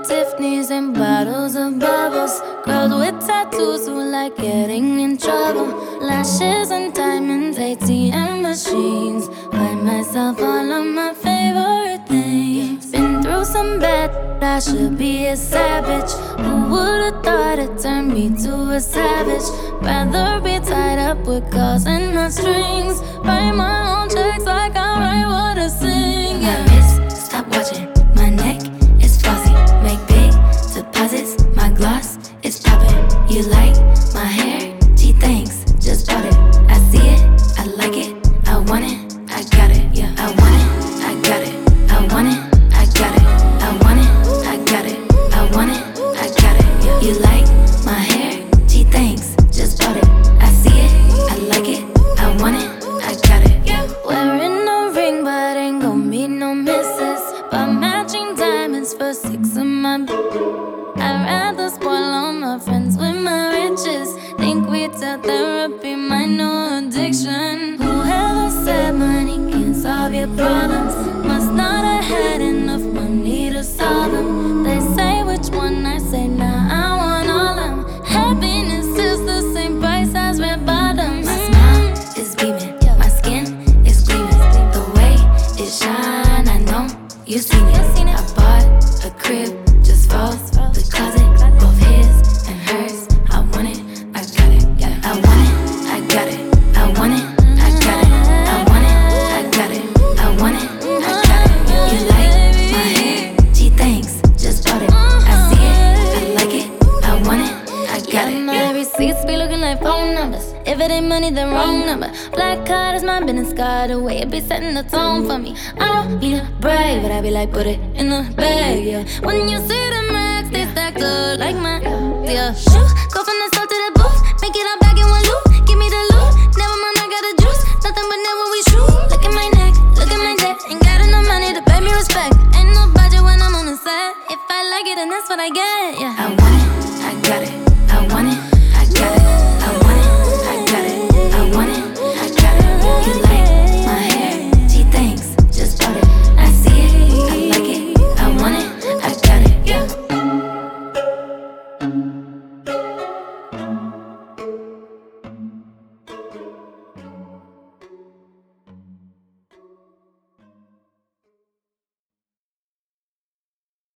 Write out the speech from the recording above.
Tiffany's and bottles of bubbles. Girls with tattoos who like getting in trouble. Lashes and diamonds, ATM machines. Buy myself all of my favorite things. Been through some bad, I should be a savage. Who would've thought it turned me to a savage? Rather be tied up with calls and not strings. Write my own checks like I write what I sing. My wrist, stop watching. My neck is flossy. Make big deposits. My gloss is popping. You like my hair? Gee, thanks. Just bought it. I see it. I like it. I want it. I got it. Yeah, I want it. I got it. I want it. I got it. I want it. I got it. I want it. I got it. Yeah. You like my hair? Gee, thanks. Just bought it. I see it. I like it. I want it. I got it. Yeah. Wearing a ring, but ain't gon' meet no misses. But matching diamonds for 6 of my I'd rather spoil all my friends with my riches. Think retail therapy, my new addiction. Whoever said money can solve your problems must not have had enough money to solve them. They say which one, I say nah, I want all them. Happiness is the same price as red bottoms. My smile is beaming. My skin is gleaming. The way it shine, I know you seen it. I bought a crib just for the closet, both his and hers. I want it, I got it. Yeah, I want it, I got it. I want it, I got it. I want it, I got it. I want it, I got it. You like my hair? Gee, thanks. Just bought it. I see it, I like it. I want it, I got it. My receipts be looking like phone numbers. If it ain't money, then wrong number. Black card is my business card. The way it be setting the tone for me. I don't need to brag, but I be like, put it in the bag, yeah. When you see the max, they stacked up like my, yeah. Shoot, go from the store to the booth. Make it all back in one loop. Give me the loot. Never mind, I got the juice. Nothing but never we shoot. Look at my neck, look at my neck. Ain't got enough money to pay me respect. Ain't no budget when I'm on the set. If I like it, then that's what I get, yeah. I want it, I got it.